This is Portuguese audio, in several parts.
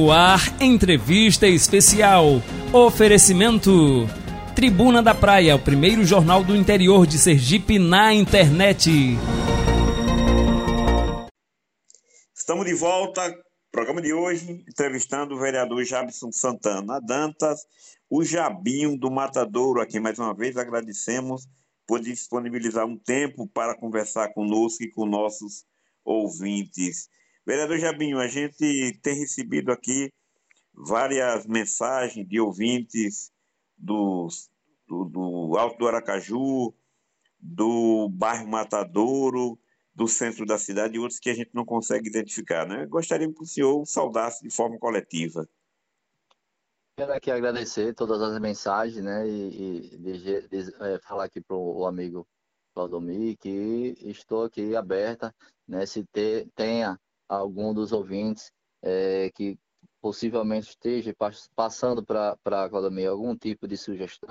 No ar, entrevista especial. Oferecimento Tribuna da Praia, o primeiro jornal do interior de Sergipe na internet. Estamos de volta, programa de hoje, entrevistando o vereador Jabson Santana Dantas, o Jabinho do Matadouro. Aqui mais uma vez agradecemos por disponibilizar um tempo para conversar conosco e com nossos ouvintes. Vereador Jabinho, a gente tem recebido aqui várias mensagens de ouvintes do Alto do Aracaju, do bairro Matadouro, do centro da cidade e outros que a gente não consegue identificar, né? Gostaríamos que o senhor saudasse de forma coletiva. Quero aqui agradecer todas as mensagens, né, falar aqui para o amigo Claudomir que estou aqui aberta, né, se tenha algum dos ouvintes que possivelmente esteja passando para Claudomir algum tipo de sugestão,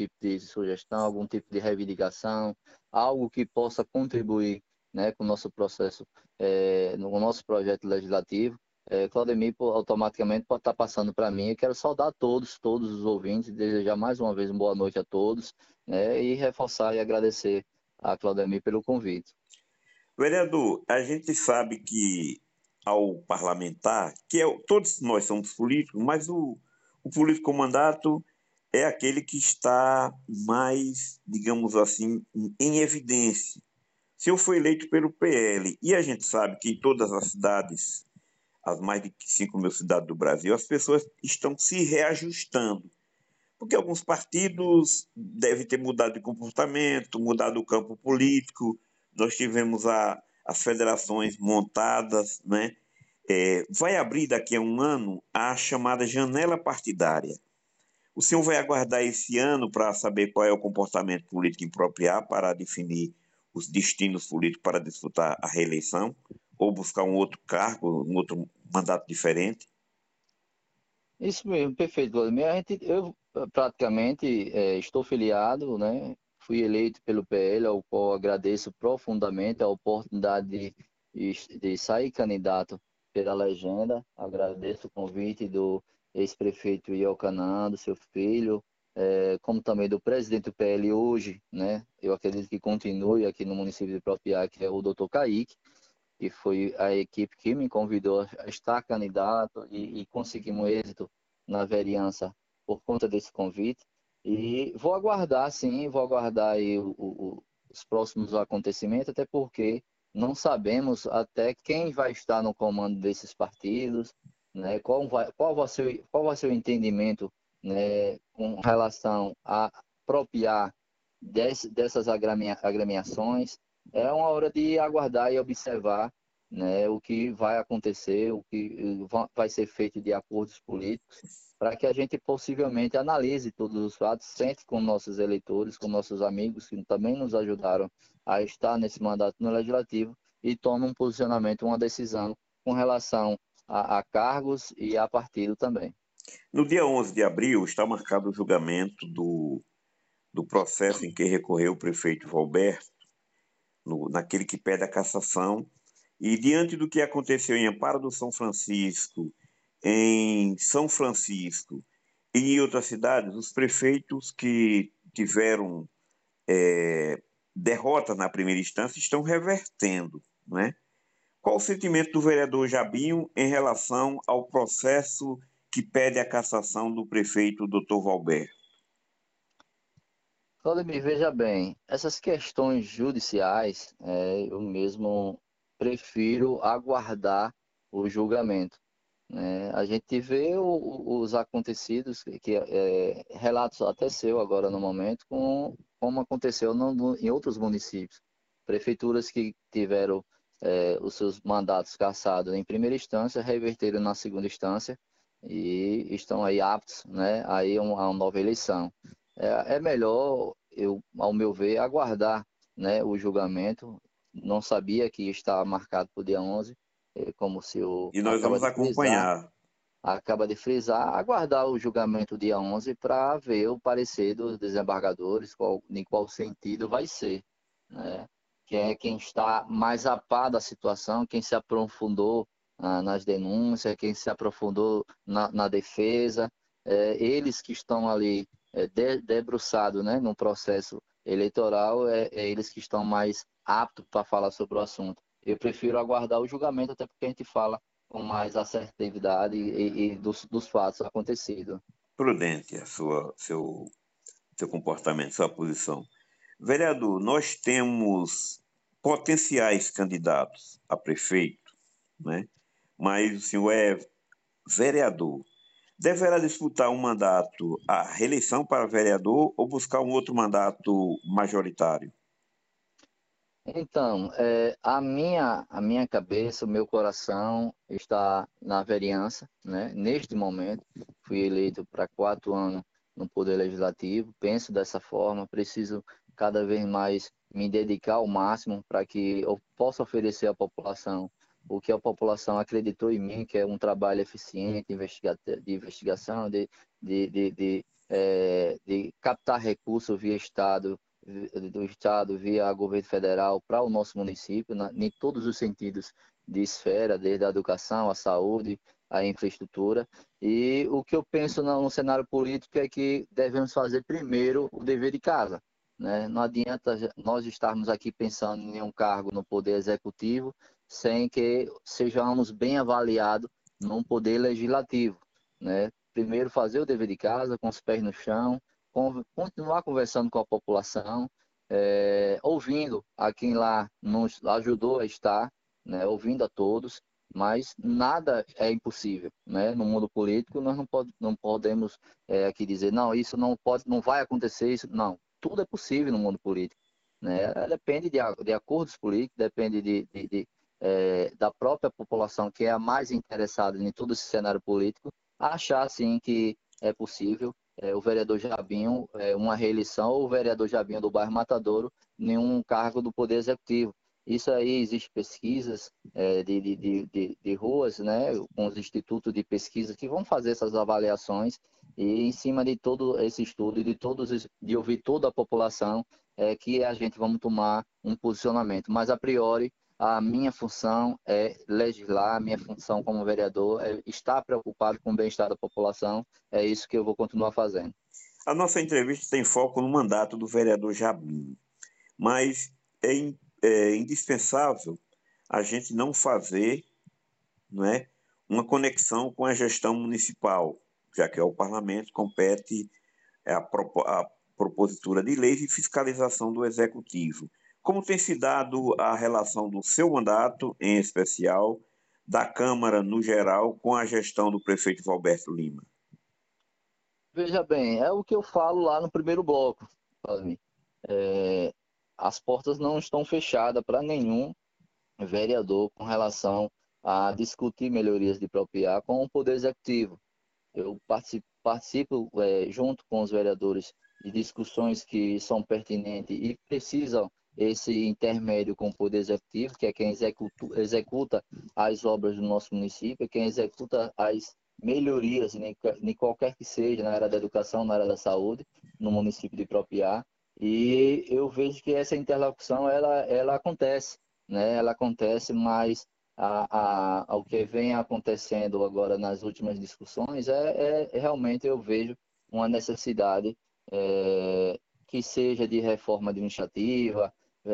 algum tipo de reivindicação, algo que possa contribuir, né, com o nosso processo, no nosso projeto legislativo. Claudemir automaticamente pode estar passando para mim. Eu quero saudar todos os ouvintes, desejar mais uma vez uma boa noite a todos, né, e reforçar e agradecer a Claudemir pelo convite. Vereador, a gente sabe que ao parlamentar, todos nós somos políticos, mas o político com mandato é aquele que está mais, digamos assim, em evidência. O senhor foi eleito pelo PL e a gente sabe que em todas as cidades, as mais de 5 mil cidades do Brasil, as pessoas estão se reajustando. Porque alguns partidos devem ter mudado de comportamento, mudado o campo político. Nós tivemos as federações montadas, né? Vai abrir daqui a um ano a chamada janela partidária. O senhor vai aguardar esse ano para saber qual é o comportamento político impropriar para definir os destinos políticos para disputar a reeleição ou buscar um outro cargo, um outro mandato diferente? Isso mesmo, perfeito, Vladimir. Eu praticamente estou filiado, né? Fui eleito pelo PL, ao qual agradeço profundamente a oportunidade de sair candidato pela legenda. Agradeço o convite do ex-prefeito Iocanã, do seu filho, como também do presidente do PL hoje, né? Eu acredito que continue aqui no município de Propriá, que é o Dr. Kaique, que foi a equipe que me convidou a estar candidato e conseguimos êxito na vereança por conta desse convite. E vou aguardar, sim, aí os próximos acontecimentos, até porque não sabemos até quem vai estar no comando desses partidos, né? Qual vai ser o entendimento, né, com relação a apropriar dessas agremiações. É uma hora de aguardar e observar, né, o que vai acontecer, o que vai ser feito de acordos políticos, para que a gente possivelmente analise todos os fatos, sente com nossos eleitores, com nossos amigos que também nos ajudaram a estar nesse mandato no Legislativo e tome um posicionamento, uma decisão com relação a cargos e a partido também. No dia 11 de abril está marcado o julgamento do processo em que recorreu o prefeito Valberto, naquele que pede a cassação. E diante do que aconteceu em Amparo do São Francisco, em São Francisco e em outras cidades, os prefeitos que tiveram derrota na primeira instância estão revertendo, né? Qual o sentimento do vereador Jabinho em relação ao processo que pede a cassação do prefeito Dr. Valberto? Claudemir, veja bem, essas questões judiciais, eu mesmo prefiro aguardar o julgamento, né? A gente vê os acontecidos, relatos até seu agora no momento, como aconteceu em outros municípios. Prefeituras que tiveram os seus mandatos cassados em primeira instância, reverteram na segunda instância e estão aí aptos, né, a uma nova eleição. É melhor, ao meu ver, aguardar, né, o julgamento. Não sabia que estava marcado para o dia 11, como o senhor E nós vamos acompanhar. acaba de frisar, aguardar o julgamento dia 11 para ver o parecer dos desembargadores, em qual sentido vai ser, né? Que é quem está mais a par da situação, quem se aprofundou nas denúncias, quem se aprofundou na defesa, eles que estão ali debruçados, né, no processo eleitoral, é eles que estão mais aptos para falar sobre o assunto. Eu prefiro aguardar o julgamento, até porque a gente fala com mais assertividade e dos fatos acontecidos. Prudente seu comportamento, sua posição. Vereador, nós temos potenciais candidatos a prefeito, né? Mas o senhor é vereador. Deverá disputar um mandato, a reeleição para vereador ou buscar um outro mandato majoritário? Então, a minha cabeça, o meu coração está na vereança, né? Neste momento, fui eleito para 4 anos no Poder Legislativo, penso dessa forma, preciso cada vez mais me dedicar ao máximo para que eu possa oferecer à população o que a população acreditou em mim, que é um trabalho eficiente, de investigação, de captar recursos via Estado do Estado via governo federal para o nosso município, em todos os sentidos de esfera, desde a educação, a saúde, a infraestrutura. E o que eu penso no cenário político é que devemos fazer primeiro o dever de casa, né? Não adianta nós estarmos aqui pensando em um cargo no poder executivo sem que sejamos bem avaliados no poder legislativo, né? Primeiro fazer o dever de casa com os pés no chão, continuar conversando com a população, ouvindo a quem lá nos ajudou a estar, né, ouvindo a todos, mas nada é impossível, né? No mundo político nós não podemos aqui dizer não, isso não pode, não vai acontecer isso, não. Tudo é possível no mundo político, né? Depende de acordos políticos, depende da própria população que é a mais interessada em todo esse cenário político, achar sim que é possível o vereador Jabinho, uma reeleição, ou o vereador Jabinho do bairro Matadouro, nenhum cargo do Poder Executivo. Isso aí, existe pesquisas de ruas, né, com os institutos de pesquisa que vão fazer essas avaliações e em cima de todo esse estudo e de ouvir toda a população, que a gente vamos tomar um posicionamento. Mas, a priori, a minha função é legislar, a minha função como vereador é estar preocupado com o bem-estar da população, é isso que eu vou continuar fazendo. A nossa entrevista tem foco no mandato do vereador Jabim, mas é indispensável a gente não fazer, não é, uma conexão com a gestão municipal, já que é o parlamento compete a propositura de leis e fiscalização do executivo. Como tem se dado a relação do seu mandato, em especial, da Câmara no geral, com a gestão do prefeito Valberto Lima? Veja bem, é o que eu falo lá no primeiro bloco, Fábio. As portas não estão fechadas para nenhum vereador com relação a discutir melhorias de Propriar com o Poder Executivo. Eu participo junto com os vereadores de discussões que são pertinentes e precisam esse intermédio com o Poder Executivo, que é quem executa as obras do nosso município, quem executa as melhorias, em qualquer que seja, na área da educação, na área da saúde, no município de Propriá. E eu vejo que essa interlocução, ela acontece, né? Ela acontece, mas ao que vem acontecendo agora nas últimas discussões, realmente eu vejo uma necessidade que seja de reforma administrativa,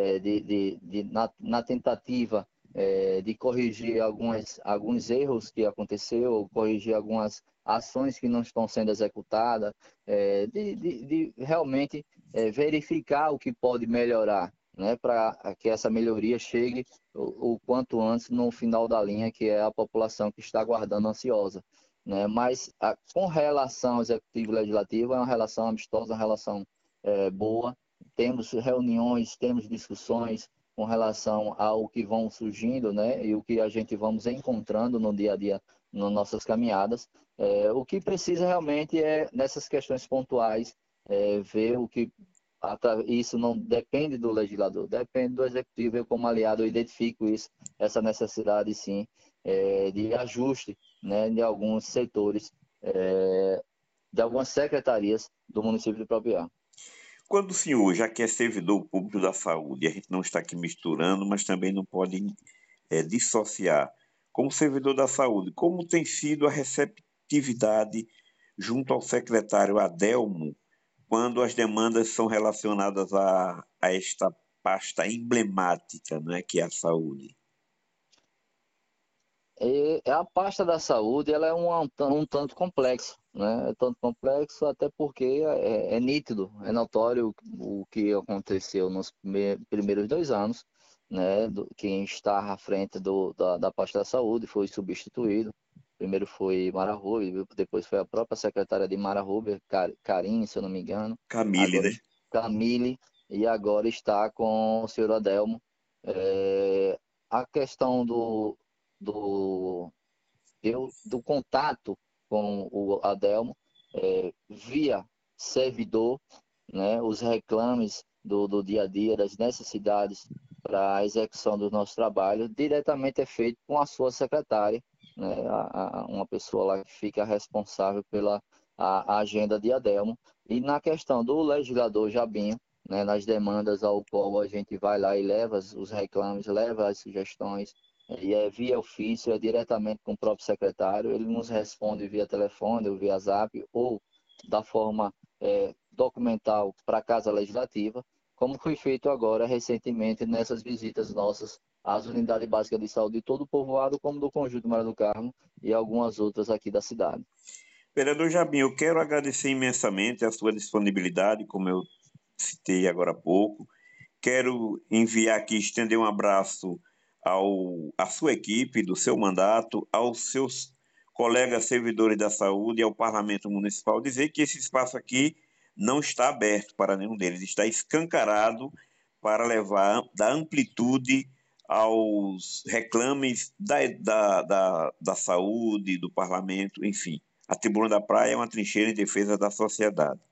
na tentativa de corrigir alguns erros que aconteceu, corrigir algumas ações que não estão sendo executadas, de realmente verificar o que pode melhorar, né, para que essa melhoria chegue o quanto antes no final da linha, que é a população que está aguardando ansiosa, né? Mas com relação ao executivo e legislativo, é uma relação amistosa, uma relação boa. Temos reuniões, temos discussões com relação ao que vão surgindo, né? E o que a gente vamos encontrando no dia a dia, nas nossas caminhadas. O que precisa realmente é, nessas questões pontuais, ver o que isso não depende do legislador, depende do executivo. Eu, como aliado, eu identifico isso, essa necessidade, sim, de ajuste, né, de alguns setores, de algumas secretarias do município de Propriá. Quando o senhor, já que é servidor público da saúde, a gente não está aqui misturando, mas também não pode dissociar. como servidor da saúde, como tem sido a receptividade junto ao secretário Adelmo quando as demandas são relacionadas a esta pasta emblemática, né, que é a saúde? A pasta da saúde ela é um tanto complexo, né? É tanto complexo até porque é nítido, é notório o que aconteceu nos primeiros 2 anos, né? Quem está à frente da pasta da saúde foi substituído. Primeiro foi Mara Huber, depois foi a própria secretária de Mara Huber, Karine, se eu não me engano. Camille, Agora né? Camille, e agora está com o senhor Adelmo. A questão do, do contato com o Adelmo via servidor, né, os reclames do dia a dia, das necessidades para a execução do nosso trabalho, diretamente é feito com a sua secretária, né, uma pessoa lá que fica responsável pela a agenda de Adelmo. E na questão do legislador Jabinho, né, nas demandas ao qual a gente vai lá e leva os reclames, leva as sugestões, e é via ofício, é diretamente com o próprio secretário, ele nos responde via telefone, ou via zap, ou da forma documental para a Casa Legislativa, como foi feito agora recentemente nessas visitas nossas às unidades básicas de saúde de todo o povoado, como do Conjunto Maria do Carmo e algumas outras aqui da cidade. Vereador Jabim, eu quero agradecer imensamente a sua disponibilidade, como eu citei agora há pouco. Quero enviar aqui, estender um abraço à sua equipe, do seu mandato, aos seus colegas servidores da saúde e ao Parlamento Municipal, dizer que esse espaço aqui não está aberto para nenhum deles, está escancarado para levar da amplitude aos reclames da saúde, do parlamento, enfim. A Tribuna da Praia é uma trincheira em defesa da sociedade.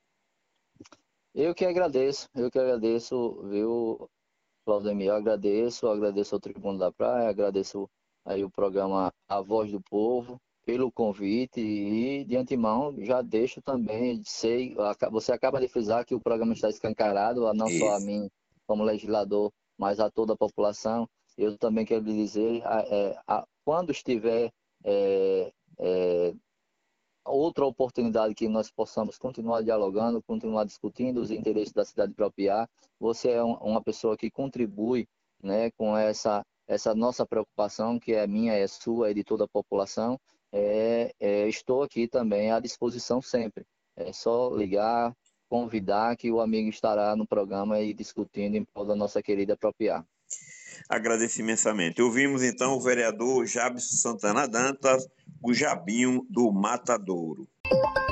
Eu que agradeço, viu, Claudemir? Eu agradeço ao Tribuno da Praia, agradeço aí o programa A Voz do Povo pelo convite e de antemão já deixo também, você acaba de frisar que o programa está escancarado, não só a Isso. mim como legislador, mas a toda a população. Eu também quero lhe dizer, quando estiver é, é, outra oportunidade que nós possamos continuar dialogando, continuar discutindo os interesses da cidade de Propriá. Você é uma pessoa que contribui, né, com essa nossa preocupação, que é minha, é sua, é de toda a população. Estou aqui também à disposição sempre. É só ligar, convidar, que o amigo estará no programa e discutindo em prol da nossa querida Propriá. Agradeço imensamente. Ouvimos então o vereador Jabson Santana Dantas, o Jabinho do Matadouro.